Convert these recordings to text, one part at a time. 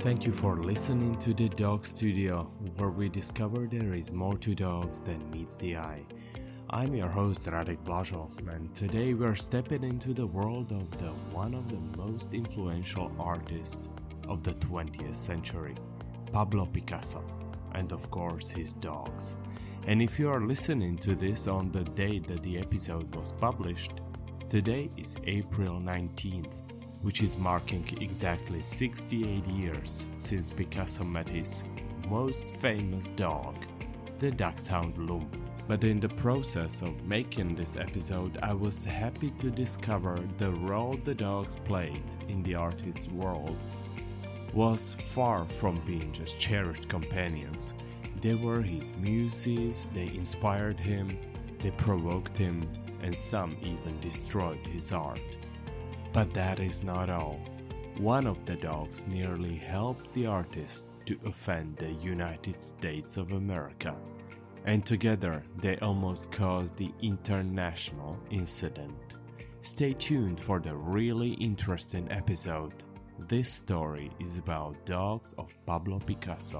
Thank you for listening to the Dog Studio, where we discover there is more to dogs than meets the eye. I'm your host Radek Blažo, and today we're stepping into the world of one of the most influential artists of the 20th century, Pablo Picasso, and of course his dogs. And if you are listening to this on the date that the episode was published, today is April 19th. Which is marking exactly 68 years since Picasso met his most famous dog, the dachshund Lump. But in the process of making this episode, I was happy to discover the role the dogs played in the artist's world was far from being just cherished companions. They were his muses, they inspired him, they provoked him, and some even destroyed his art. But that is not all. One of the dogs nearly helped the artist to offend the United States of America, and together they almost caused the international incident. Stay tuned for the really interesting episode. This story is about dogs of Pablo Picasso.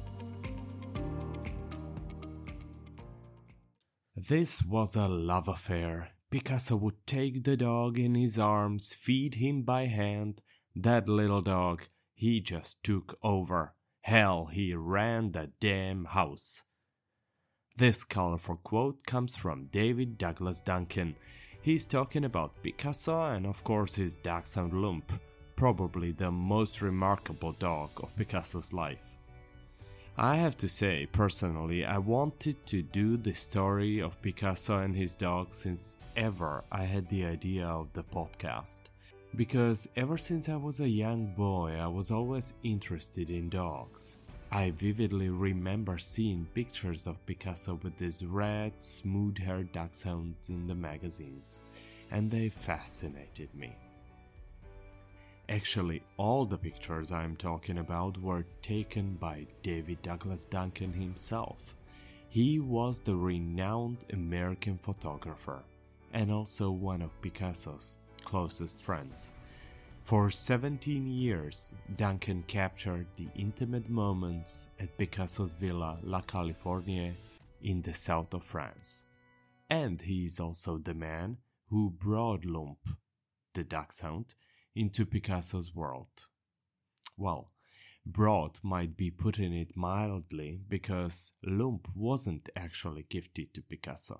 This was a love affair. Picasso would take the dog in his arms, feed him by hand. That little dog, he just took over. Hell, he ran the damn house. This colorful quote comes from David Douglas Duncan. He's talking about Picasso and of course his dachshund Lump, probably the most remarkable dog of Picasso's life. I have to say, personally, I wanted to do the story of Picasso and his dog since ever I had the idea of the podcast. Because ever since I was a young boy, I was always interested in dogs. I vividly remember seeing pictures of Picasso with these red, smooth-haired dachshunds in the magazines, and they fascinated me. Actually, all the pictures I'm talking about were taken by David Douglas Duncan himself. He was the renowned American photographer and also one of Picasso's closest friends. For 17 years, Duncan captured the intimate moments at Picasso's villa La Californie in the south of France. And he is also the man who brought Lump, the dachshund, into Picasso's world. Well, brought might be putting it mildly because Lump wasn't actually gifted to Picasso.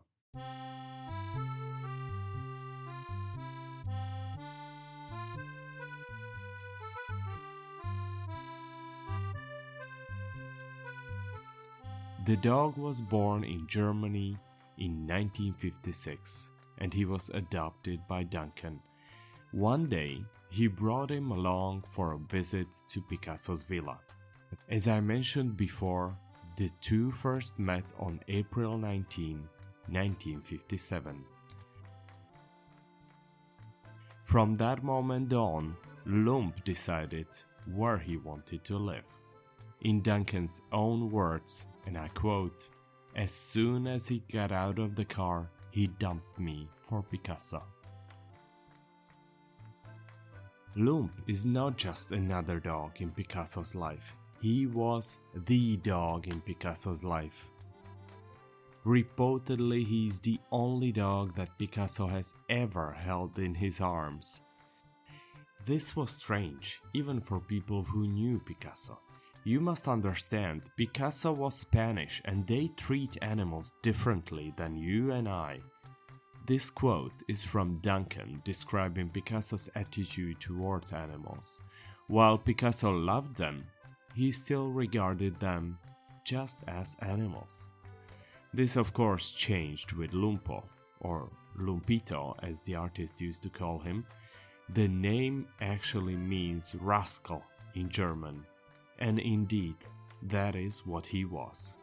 The dog was born in Germany in 1956 and he was adopted by Duncan. One day, he brought him along for a visit to Picasso's villa. As I mentioned before, the two first met on April 19, 1957. From that moment on, Lump decided where he wanted to live. In Duncan's own words, and I quote, "As soon as he got out of the car, he dumped me for Picasso." Lump is not just another dog in Picasso's life. He was the dog in Picasso's life. Reportedly, he is the only dog that Picasso has ever held in his arms. This was strange, even for people who knew Picasso. You must understand, Picasso was Spanish and they treat animals differently than you and I. This quote is from Duncan describing Picasso's attitude towards animals. While Picasso loved them, he still regarded them just as animals. This of course changed with Lumpo, or Lumpito as the artist used to call him. The name actually means rascal in German, and indeed, that is what he was.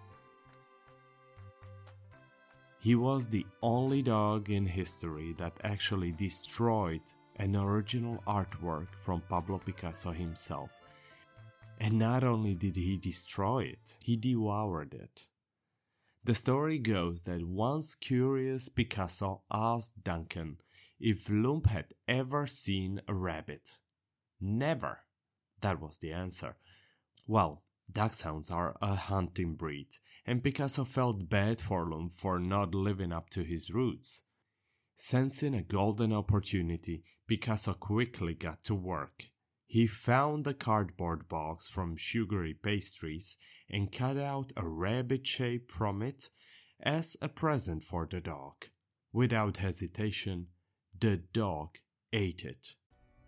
He was the only dog in history that actually destroyed an original artwork from Pablo Picasso himself. And not only did he destroy it, he devoured it. The story goes that once curious Picasso asked Duncan if Lump had ever seen a rabbit. Never. That was the answer. Well, dachshunds are a hunting breed, and Picasso felt bad for Lump for not living up to his roots. Sensing a golden opportunity, Picasso quickly got to work. He found a cardboard box from sugary pastries and cut out a rabbit shape from it as a present for the dog. Without hesitation, the dog ate it.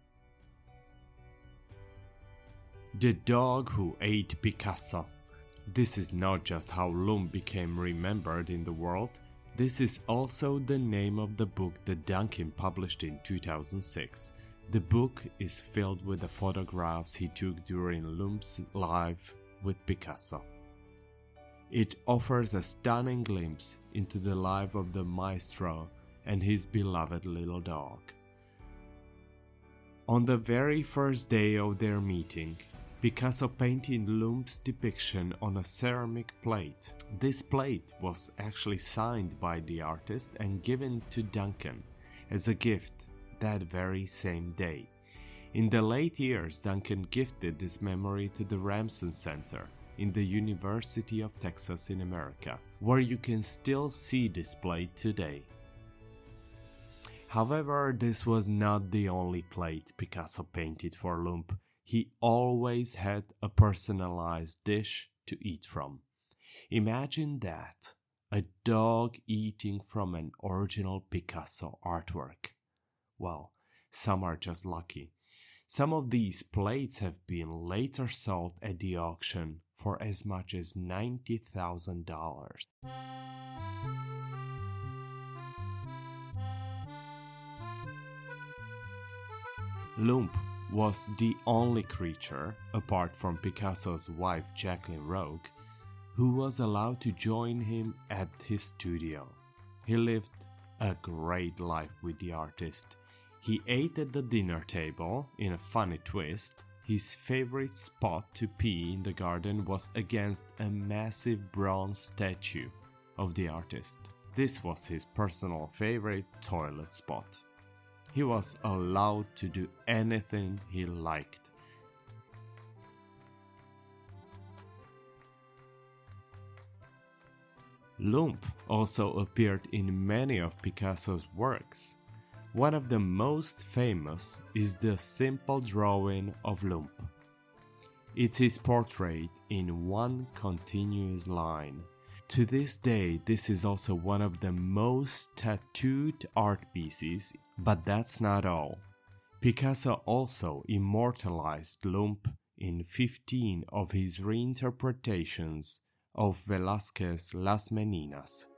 The dog who ate Picasso. This is not just how Lump became remembered in the world, this is also the name of the book that Duncan published in 2006. The book is filled with the photographs he took during Lump's life with Picasso. It offers a stunning glimpse into the life of the maestro and his beloved little dog. On the very first day of their meeting, Picasso painted Lump's depiction on a ceramic plate. This plate was actually signed by the artist and given to Duncan as a gift that very same day. In the late years, Duncan gifted this memory to the Ramson Center in the University of Texas in America, where you can still see displayed today. However, this was not the only plate Picasso painted for Lump. He always had a personalized dish to eat from. Imagine that, a dog eating from an original Picasso artwork. Well, some are just lucky. Some of these plates have been later sold at the auction for as much as $90,000. Lump was the only creature, apart from Picasso's wife Jacqueline Rogue, who was allowed to join him at his studio. He lived a great life with the artist. He ate at the dinner table. In a funny twist, his favorite spot to pee in the garden was against a massive bronze statue of the artist. This was his personal favorite toilet spot. He was allowed to do anything he liked. Lump also appeared in many of Picasso's works. One of the most famous is the simple drawing of Lump. It's his portrait in one continuous line. To this day, this is also one of the most tattooed art pieces, but that's not all. Picasso also immortalized Lump in 15 of his reinterpretations of Velázquez's Las Meninas.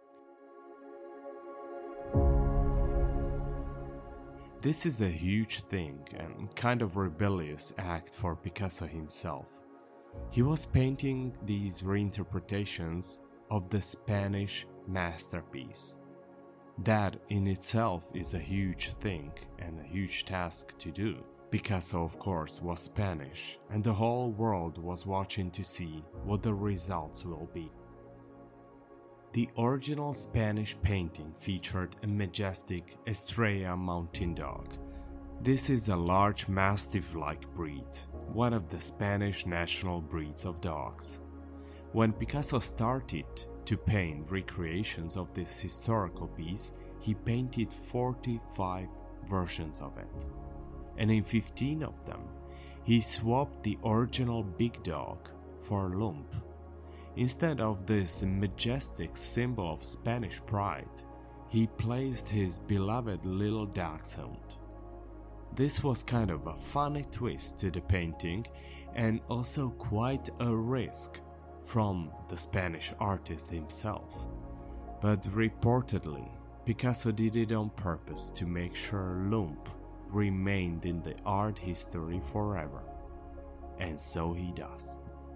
This is a huge thing and kind of rebellious act for Picasso himself. He was painting these reinterpretations of the Spanish masterpiece. That in itself is a huge thing and a huge task to do. Picasso, of course, was Spanish, and the whole world was watching to see what the results will be. The original Spanish painting featured a majestic Estrella mountain dog. This is a large Mastiff-like breed, one of the Spanish national breeds of dogs. When Picasso started to paint recreations of this historical piece, he painted 45 versions of it. And in 15 of them, he swapped the original big dog for Lump. Instead of this majestic symbol of Spanish pride, he placed his beloved little dachshund. This was kind of a funny twist to the painting and also quite a risk from the Spanish artist himself. But reportedly, Picasso did it on purpose to make sure Lump remained in the art history forever. And so he does.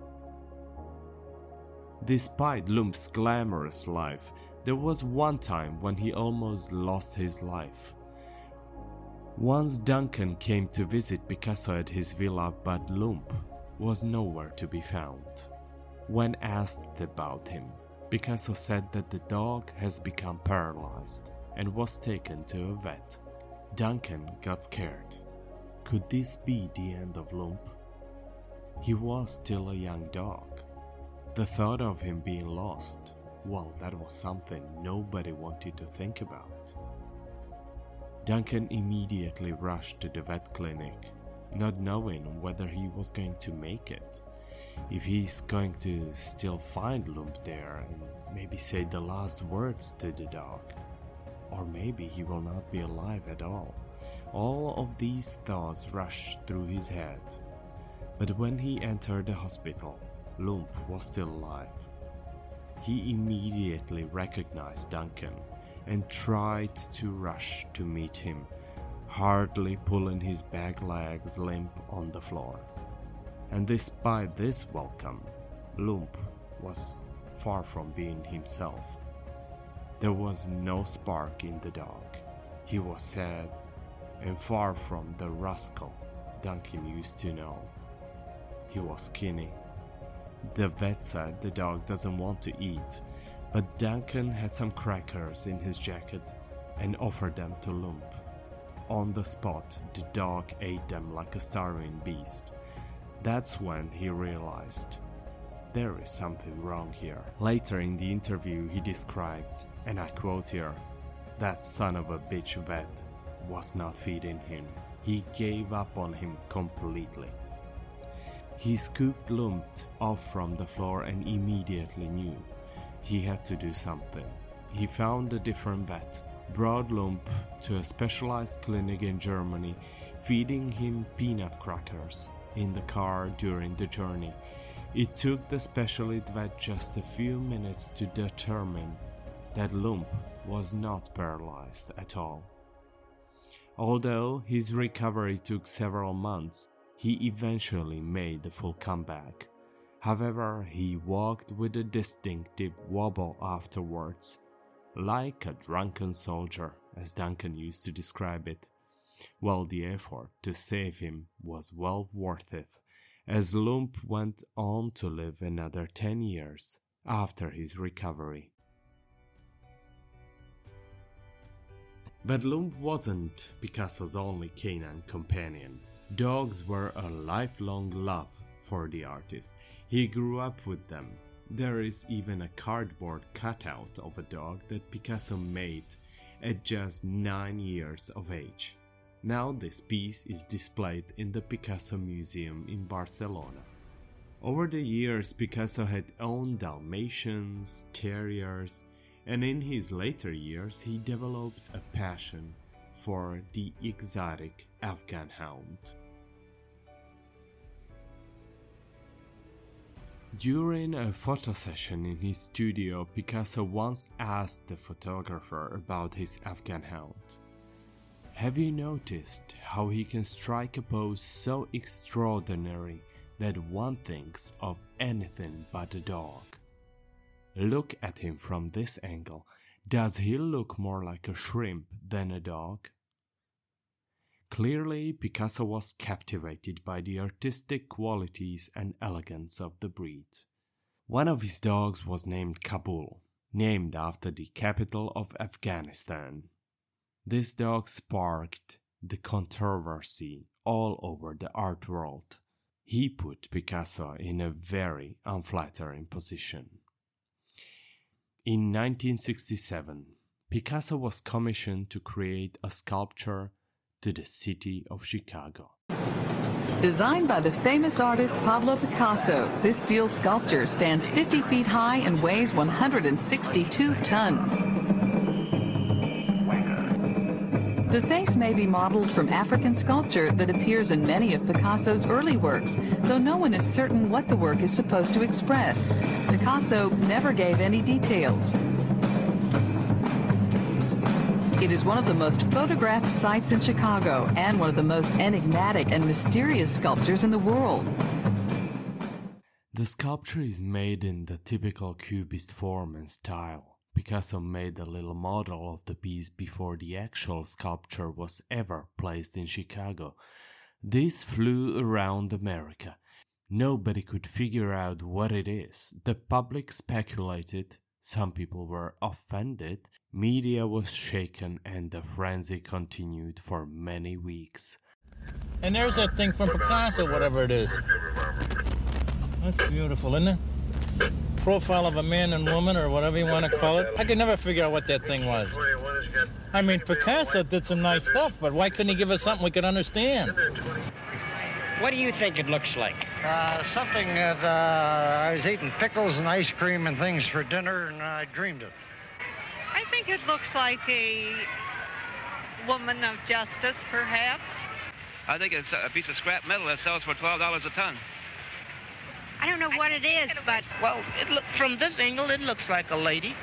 Despite Lump's glamorous life, there was one time when he almost lost his life. Once Duncan came to visit Picasso at his villa, but Lump was nowhere to be found. When asked about him, Picasso said that the dog has become paralyzed and was taken to a vet. Duncan got scared. Could this be the end of Lump? He was still a young dog. The thought of him being lost, well, that was something nobody wanted to think about. Duncan immediately rushed to the vet clinic, not knowing whether he was going to make it, if he's going to still find Lump there and maybe say the last words to the dog, or maybe he will not be alive at all. All of these thoughts rushed through his head, but when he entered the hospital, Lump was still alive. He immediately recognized Duncan and tried to rush to meet him, hardly pulling his back legs limp on the floor. And despite this welcome, Lump was far from being himself. There was no spark in the dog. He was sad and far from the rascal Duncan used to know. He was skinny. The vet said the dog doesn't want to eat, but Duncan had some crackers in his jacket and offered them to Lump. On the spot, the dog ate them like a starving beast. That's when he realized there is something wrong here. Later in the interview, he described, and I quote here, "That son of a bitch vet was not feeding him. He gave up on him completely." He scooped Lump off from the floor and immediately knew he had to do something. He found a different vet, brought Lump to a specialized clinic in Germany, feeding him peanut crackers in the car during the journey. It took the specialist vet just a few minutes to determine that Lump was not paralyzed at all. Although his recovery took several months, he eventually made the full comeback. However, he walked with a distinctive wobble afterwards, like a drunken soldier, as Duncan used to describe it. Well, the effort to save him was well worth it, as Lump went on to live another 10 years after his recovery. But Lump wasn't Picasso's only canine companion. Dogs were a lifelong love for the artist. He grew up with them. There is even a cardboard cutout of a dog that Picasso made at just 9 years of age. Now this piece is displayed in the Picasso Museum in Barcelona. Over the years, Picasso had owned Dalmatians, terriers, and in his later years he developed a passion for the exotic Afghan hound. During a photo session in his studio, Picasso once asked the photographer about his Afghan hound. "Have you noticed how he can strike a pose so extraordinary that one thinks of anything but a dog? Look at him from this angle. Does he look more like a shrimp than a dog?" Clearly, Picasso was captivated by the artistic qualities and elegance of the breed. One of his dogs was named Kabul, named after the capital of Afghanistan. This dog sparked the controversy all over the art world. He put Picasso in a very unflattering position. In 1967, Picasso was commissioned to create a sculpture to the city of Chicago. Designed by the famous artist Pablo Picasso, this steel sculpture stands 50 feet high and weighs 162 tons. The face may be modeled from African sculpture that appears in many of Picasso's early works, though no one is certain what the work is supposed to express. Picasso never gave any details. It is one of the most photographed sites in Chicago and one of the most enigmatic and mysterious sculptures in the world. The sculpture is made in the typical cubist form and style. Picasso made a little model of the piece before the actual sculpture was ever placed in Chicago. This flew around America. Nobody could figure out what it is. The public speculated. Some people were offended, media was shaken, and the frenzy continued for many weeks. And there's that thing from Picasso, whatever it is. That's beautiful, isn't it? Profile of a man and woman, or whatever you want to call it. I could never figure out what that thing was. I mean, Picasso did some nice stuff, but why couldn't he give us something we could understand? What do you think it looks like? Something that I was eating pickles and ice cream and things for dinner, and I dreamed it. I think it looks like a woman of justice, perhaps. I think it's a piece of scrap metal that sells for $12 a ton. I don't know what it is, but... Well, from this angle, it looks like a lady.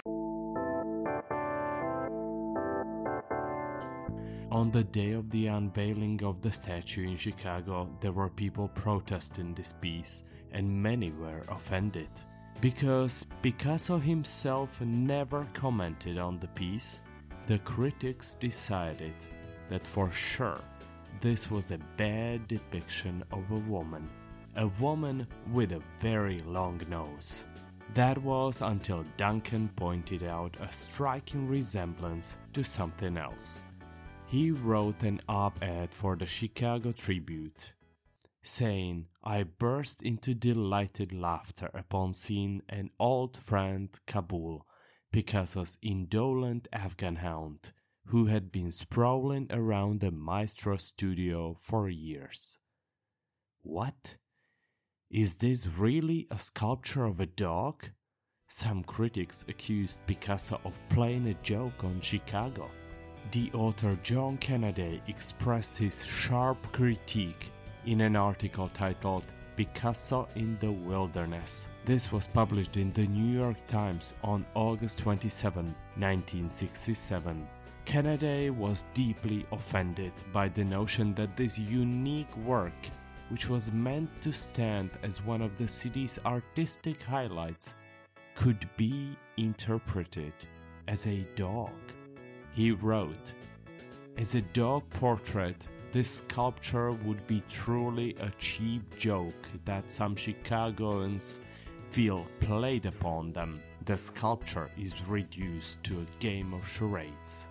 On the day of the unveiling of the statue in Chicago, there were people protesting this piece, and many were offended. Because Picasso himself never commented on the piece, the critics decided that for sure this was a bad depiction of a woman with a very long nose. That was until Duncan pointed out a striking resemblance to something else. He wrote an op-ed for the Chicago Tribune, saying, "I burst into delighted laughter upon seeing an old friend, Kabul, Picasso's indolent Afghan hound, who had been sprawling around the Maestro studio for years." What? Is this really a sculpture of a dog? Some critics accused Picasso of playing a joke on Chicago. The author John Kennedy expressed his sharp critique in an article titled "Picasso in the Wilderness." This was published in the New York Times on August 27, 1967. Kennedy was deeply offended by the notion that this unique work, which was meant to stand as one of the city's artistic highlights, could be interpreted as a dog. He wrote, "As a dog portrait, this sculpture would be truly a cheap joke that some Chicagoans feel played upon them. The sculpture is reduced to a game of charades."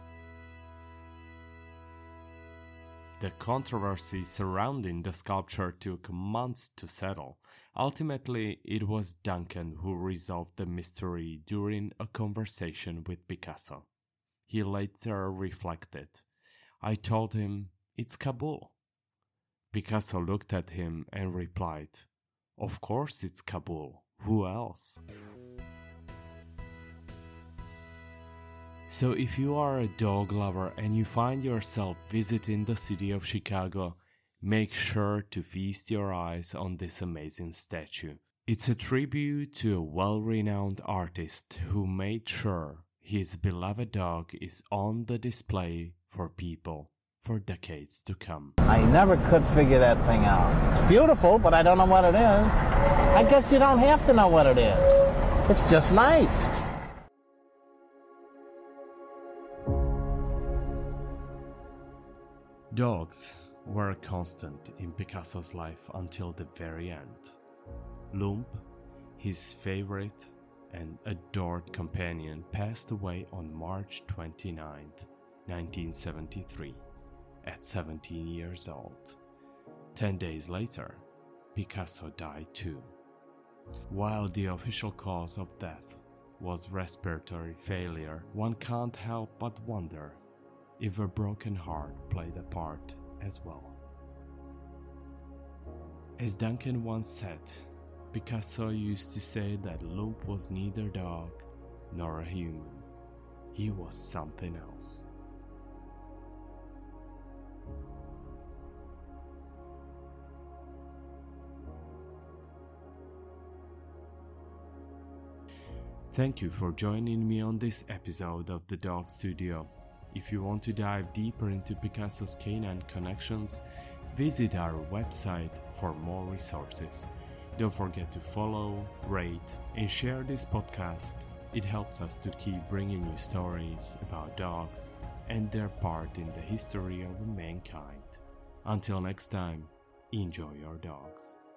The controversy surrounding the sculpture took months to settle. Ultimately, it was Duncan who resolved the mystery during a conversation with Picasso. He later reflected, "I told him, it's Kabul." Picasso looked at him and replied, "Of course it's Kabul. Who else?" So if you are a dog lover and you find yourself visiting the city of Chicago, make sure to feast your eyes on this amazing statue. It's a tribute to a well-renowned artist who made sure his beloved dog is on the display for people for decades to come. I never could figure that thing out. It's beautiful, but I don't know what it is. I guess you don't have to know what it is. It's just nice. Dogs were a constant in Picasso's life until the very end. Lump, his favorite and adored companion, passed away on March 29, 1973, at 17 years old. 10 days later, Picasso died too. While the official cause of death was respiratory failure, one can't help but wonder if a broken heart played a part as well. As Duncan once said, Picasso used to say that Lump was neither dog nor a human. He was something else. Thank you for joining me on this episode of The Dog Studio. If you want to dive deeper into Picasso's canine connections, visit our website for more resources. Don't forget to follow, rate, and share this podcast. It helps us to keep bringing you stories about dogs and their part in the history of mankind. Until next time, enjoy your dogs.